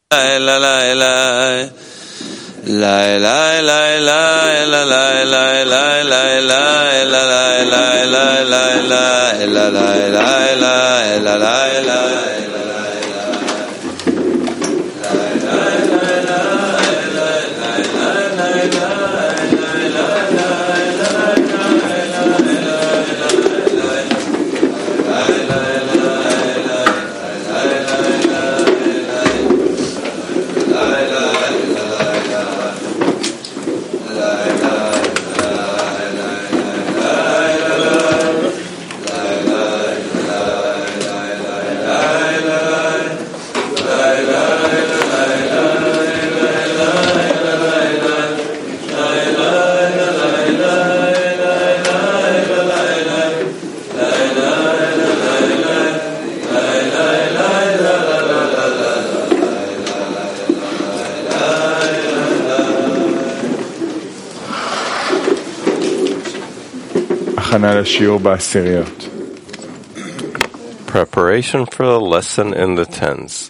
Preparation for the lesson in the tens.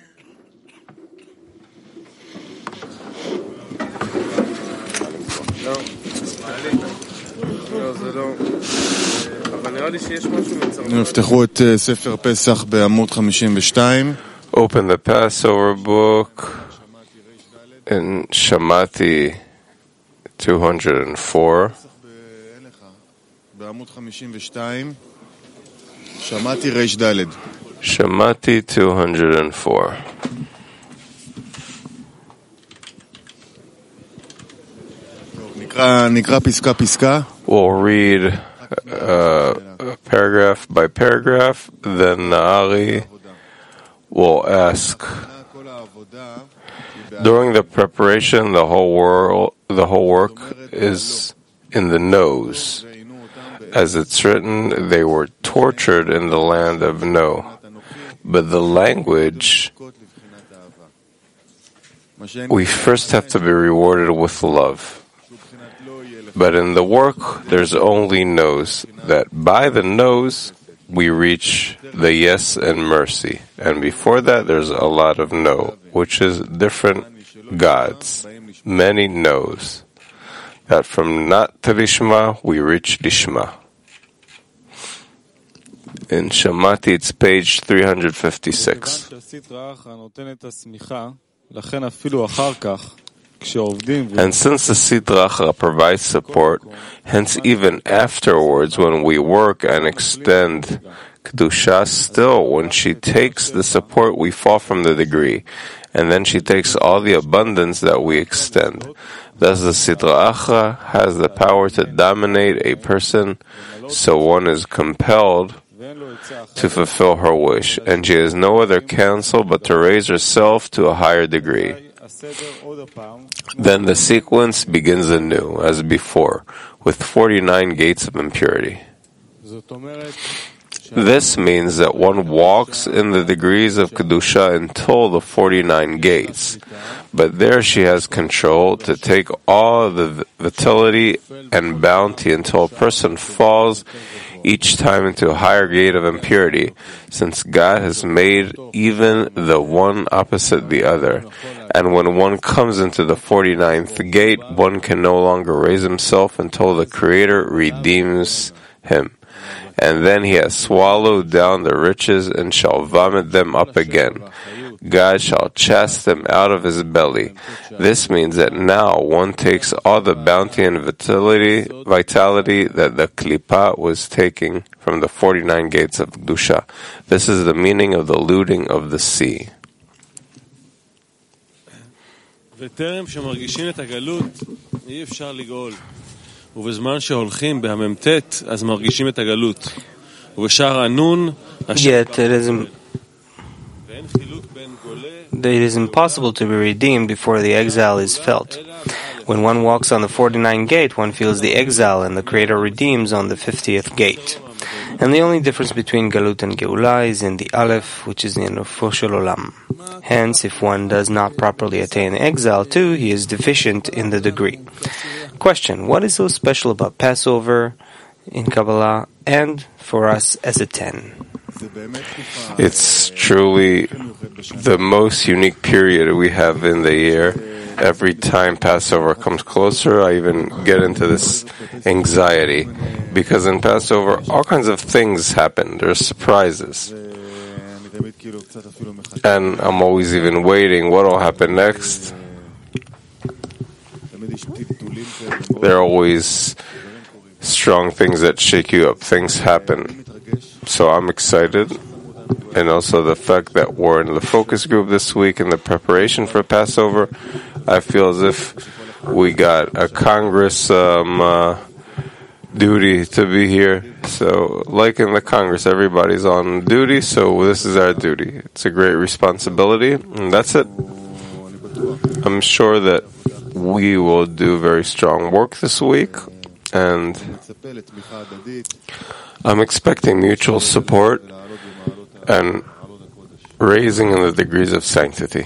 Open the Passover book in Shamati 204. Shamati 204. We'll read paragraph by paragraph, then Na'ari will ask. During the preparation, the whole work is in the nose. As it's written, they were tortured in the land of No. But the language, we first have to be rewarded with love. But in the work, there's only nose, that by the nose, we reach the yes and mercy. And before that, there's a lot of no, which is different gods, many no's. That from not to Lishma, we reach Lishma. In Shamati, it's page 356. And since the Sidra Achra provides support, hence even afterwards when we work and extend Kedusha, still when she takes the support we fall from the degree, and then she takes all the abundance that we extend. Thus the Sidra Achra has the power to dominate a person, so one is compelled to fulfill her wish, and she has no other counsel but to raise herself to a higher degree. Then the sequence begins anew, as before, with 49 gates of impurity. This means that one walks in the degrees of Kedusha until the 49 gates, but there she has control to take all the vitality and bounty until a person falls each time into a higher gate of impurity, since God has made even the one opposite the other. And when one comes into the 49th gate, one can no longer raise himself until the Creator redeems him. And then he has swallowed down the riches and shall vomit them up again. God shall chast them out of his belly. This means that now one takes all the bounty and vitality that the Klippa was taking from the 49 gates of Kedusha. This is the meaning of the looting of the sea. Yet it is impossible to be redeemed before the exile is felt. When one walks on the 49th gate, one feels the exile, and the Creator redeems on the 50th gate. And the only difference between Galut and Geulah is in the Aleph, which is in Nufo Shel Olam. Hence, if one does not properly attain exile too, he is deficient in the degree. Question: what is so special about Passover in Kabbalah and for us as a 10? It's truly the most unique period we have in the year. Every time Passover comes closer, I even get into this anxiety, because in Passover, all kinds of things happen. There's surprises. And I'm always even waiting, what will happen next? There are always strong things that shake you up. Things happen. So I'm excited. And also the fact that we're in the focus group this week in the preparation for Passover, I feel as if we got a Congress duty to be here. So like in the Congress, everybody's on duty, so this is our duty. It's a great responsibility, and that's it. I'm sure that we will do very strong work this week, and I'm expecting mutual support and raising in the degrees of sanctity.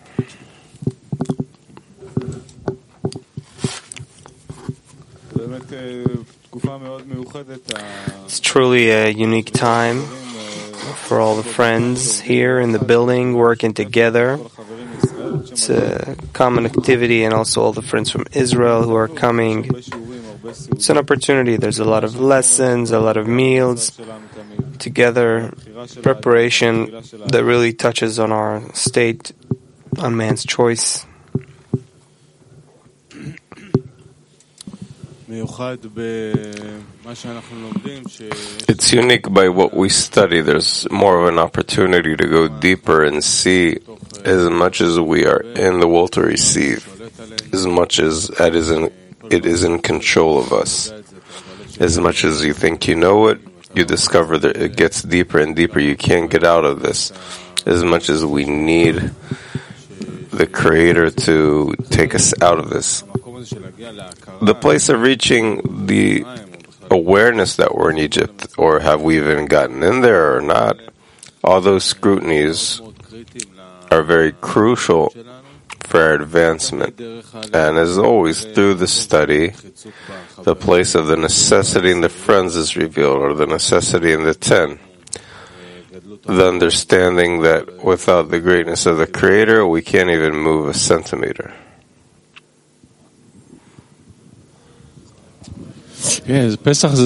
It's truly a unique time for all the friends here in the building working together. It's a common activity, and also all the friends from Israel who are coming. It's an opportunity. There's a lot of lessons, a lot of meals together, preparation that really touches on our state, on man's choice. It's unique by what we study. There's more of an opportunity to go deeper and see as much as we are in the will to receive, as much as it is in control of us. As much as you think you know it, you discover that it gets deeper and deeper. You can't get out of this. As much as we need the Creator to take us out of this. The place of reaching the awareness that we're in Egypt, or have we even gotten in there or not, all those scrutinies are very crucial for our advancement. And as always, through the study, the place of the necessity in the friends is revealed, or the necessity in the 10. The understanding that without the greatness of the Creator, we can't even move a centimeter. Yeah,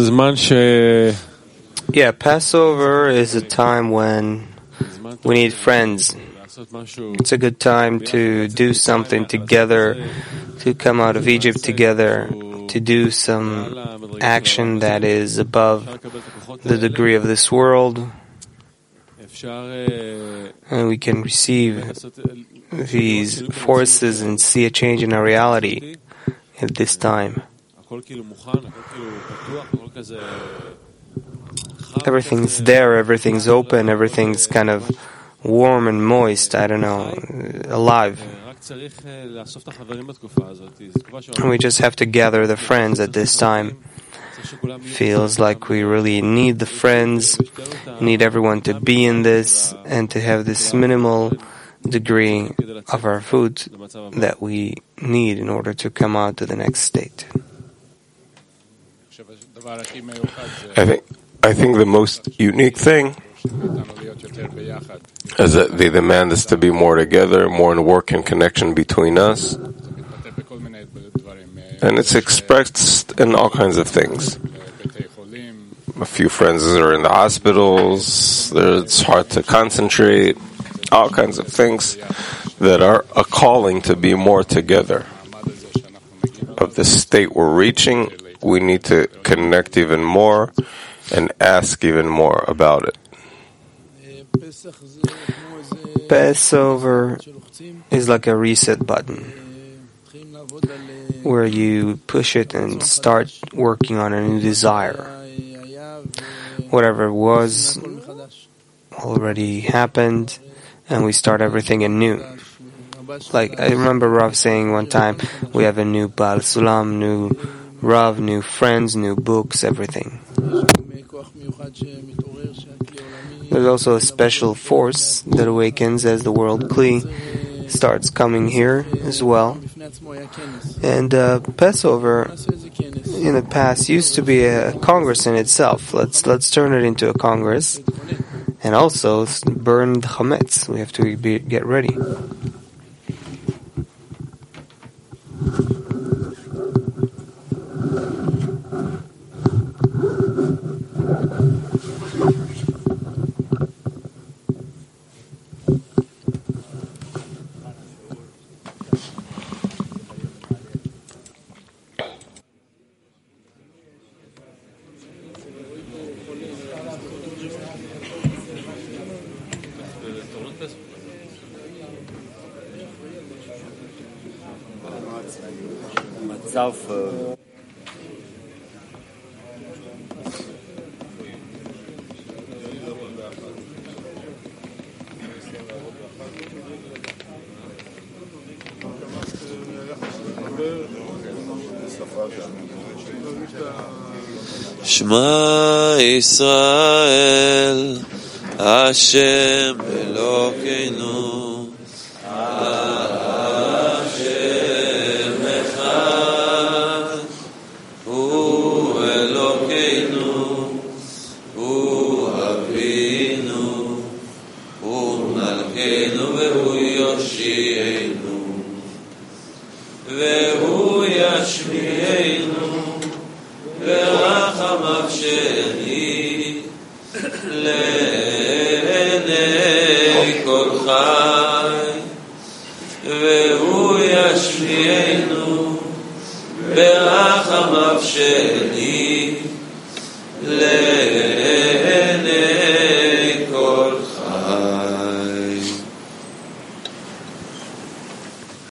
Passover is a time when we need friends. It's a good time to do something together, to come out of Egypt together, to do some action that is above the degree of this world. And we can receive these forces and see a change in our reality at this time. Everything's there, everything's open, everything's kind of warm and moist, I don't know, alive. And we just have to gather the friends at this time. Feels like we really need the friends, need everyone to be in this, and to have this minimal degree of our food that we need in order to come out to the next state. I think the most unique thing is that they demand us to be more together, more in work and connection between us. And it's expressed in all kinds of things. A few friends are in the hospitals, it's hard to concentrate, all kinds of things that are a calling to be more together. Of the state we're reaching, we need to connect even more and ask even more about it. Passover is like a reset button, where you push it and start working on a new desire. Whatever was already happened, and we start everything anew. Like, I remember Rav saying one time, we have a new Baal Sulam, new Rav, new friends, new books, everything. There's also a special force that awakens as the world Kli starts coming here as well. And Passover in the past used to be a congress in itself. Let's turn it into a congress And also burn the chametz. We have to get ready. Shema Yisrael, Hashem Elokeinu, Hashem Echad, Hu Elokeinu, Hu Avinu, Hu Malkeinu, Vehu Yoshienu, Vehu Yashmienu, ורחמיו שני לעיני כל חי והוא ישמיענו ברחמיו שני לעיני